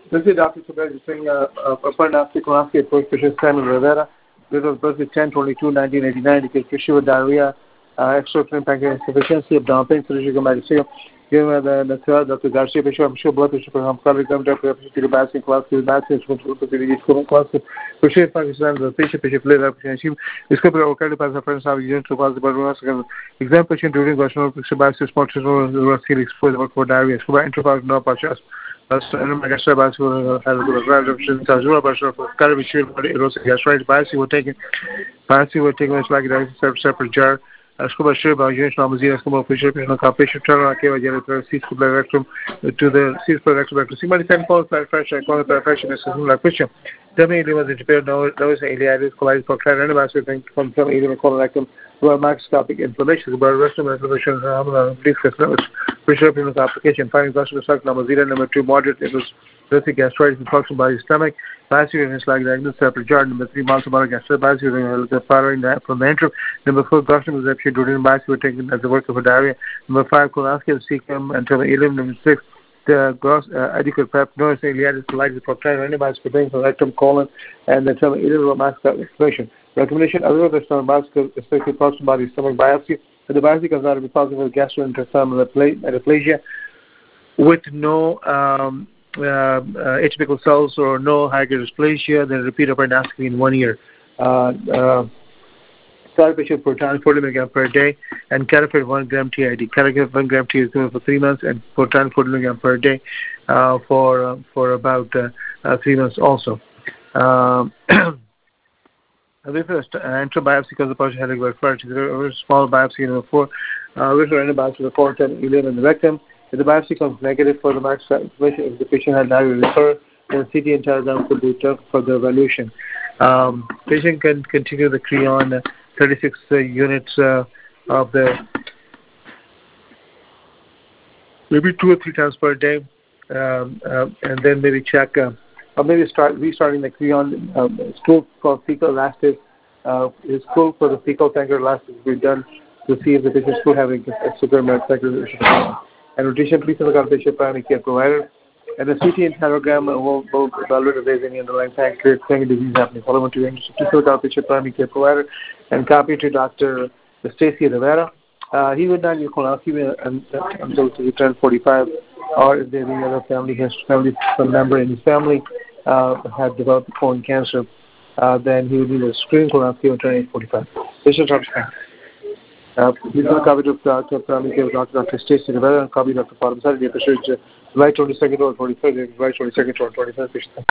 This is Dr. Subhash saying Aparnastic Colonoscopy approach Patient Samuel Rivera. This was birth with 10/22/1989. Because tissue with diarrhea, extracrine pancreatic insufficiency, abdominal pain, surgical medicine. Given the third, Dr. Garcia Bishop, I'm sure blood pressure from color gum, Dr. Bassin, class, Bassin, class, Patient Pakistan, the patient later, discovery of cardiopathy of friends have used to cause the blood exam patient during vaginal picture by spot helix for diarrhea, scuba intrapath, no patches. Gastritis were taken like a separate jar. Scuba share by James Lamazina, Scuba Fisher, patient turn rectum to the seat for rectum. Somebody sent calls by fresh, I call it by fresh and assistant like Fisher. Definitely was interpreted, no, those iliatis, collided for clear antibiotics from some ileum colorectum to a macroscopic inflammation, but rectum inflammation, discuss notes, Fisher application, finding gastritis Lamazina, number 2, moderate, it was basic gastritis and function by the stomach. Last year, it's like the separate jar. Number 3, multiple gastritis following that from the entry. Number 4, gastrin was actually during biopsy were taken as a work of a diarrhea. Number 5, colonoscopy, cecum, and ileum. Number 6, the gross adequate prep, notice iliatis, collided for clear antibiotics pertaining to rectum, colon, and the ileum macroscopic inflammation. Recommendation: other than stomach biopsy, especially prostate body stomach biopsy, and the biopsy comes out to be positive with gastrointestinal metaplasia with no atypical cells or no high-grade dysplasia, then repeat appendoscopy in 1 year. Start patient proton 40 mg per day and Carafate 1 gram TID. Carafate 1 gram TID is given for 3 months and proton 40 mg per day for about 3 months also. This is an intrabiopsy because the patient had a referred to a small biopsy number 4. Referred antibiotics for the 410 ileum in the rectum. If the biopsy comes negative for the macroscopic inflammation, if the patient had diarrhea refer, then CT and Telegram could be done for the evaluation. Patient can continue the Creon 36 units of the maybe 2 or 3 times per day, and then maybe check or maybe restarting the Creon stool for fecal elastic. Is stool for the fecal tanker elastic will be done to see if the patient is still having severe medical. And rotation, please look at the patient primary care provider. And the CT and Telegram will evaluate if there's any underlying pancreatic disease happening. Follow to please look at the patient primary care provider and copy to Dr. Stacy Rivera. He would not use colonoscopy until he turned 45, or if there's any other family member in his family had developed colon cancer, then he would need a screening colonoscopy until age 45. Patient upstairs. Please look copy to Dr. Primary Care Dr. Stacy Rivera and copy Dr. Father July 22nd or 23rd, July 22nd or 23rd.